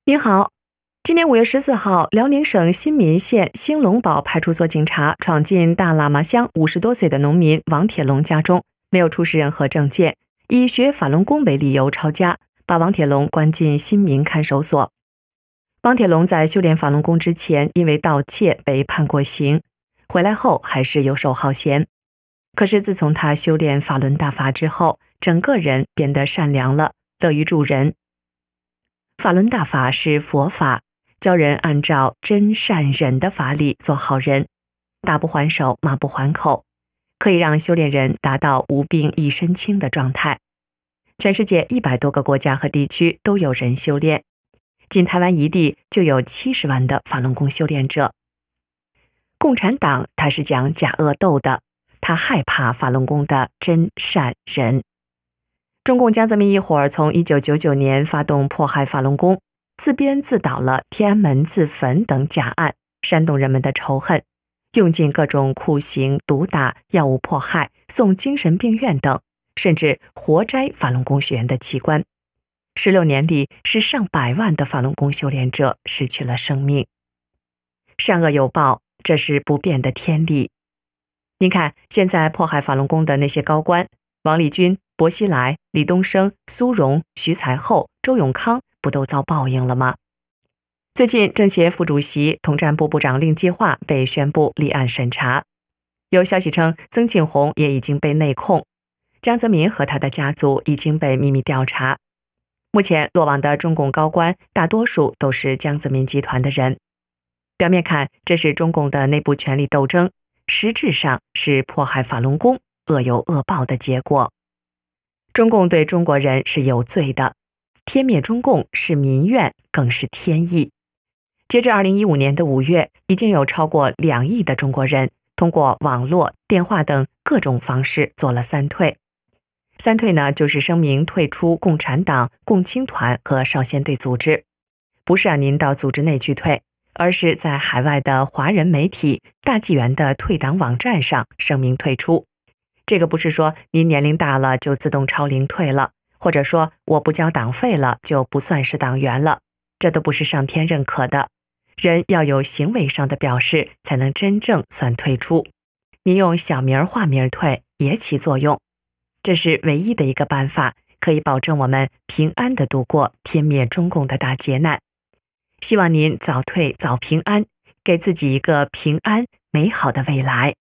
您好，今年5月14号，辽宁省新民县兴隆堡派出所警察闯进大喇嘛乡50多岁的农民王铁龙家中，没有出示任何证件，以学法轮功为理由抄家，把王铁龙关进新民看守所。王铁龙在修炼法轮功之前，因为盗窃被判过刑，回来后还是游手好闲。可是自从他修炼法轮大法之后，整个人变得善良了，乐于助人。法轮大法是佛法，教人按照真善忍的法理做好人，打不还手，骂不还口，可以让修炼人达到无病一身轻的状态。全世界100多个国家和地区都有人修炼，仅台湾一地就有70万的法轮功修炼者。共产党它是讲假恶斗的，他害怕法轮功的真善忍。中共江泽民一伙从1999年发动迫害法轮功，自编自导了天安门自焚等假案，煽动人们的仇恨，用尽各种酷刑、毒打、药物迫害、送精神病院等，甚至活摘法轮功学员的器官。16年里，是上百万的法轮功修炼者失去了生命。善恶有报，这是不变的天理。您看，现在迫害法轮功的那些高官，王立军、薄熙来、李东生、苏荣、徐才厚、周永康不都遭报应了吗？最近政协副主席、统战部部长令计划被宣布立案审查，有消息称曾庆红也已经被内控，江泽民和他的家族已经被秘密调查。目前落网的中共高官大多数都是江泽民集团的人。表面看这是中共的内部权力斗争，实质上是迫害法轮功，恶有恶报的结果。中共对中国人是有罪的，天灭中共是民怨，更是天意。截至2015年的5月，已经有超过2亿的中国人通过网络、电话等各种方式做了3退。3退呢，就是声明退出共产党、共青团和少先队组织，不是让您到组织内去退，而是在海外的华人媒体大纪元的退党网站上声明退出。这个不是说您年龄大了就自动超龄退了，或者说我不交党费了就不算是党员了，这都不是上天认可的。人要有行为上的表示，才能真正算退出。你用小名化名退也起作用，这是唯一的一个办法，可以保证我们平安地度过天灭中共的大劫难。希望您早退早平安，给自己一个平安美好的未来。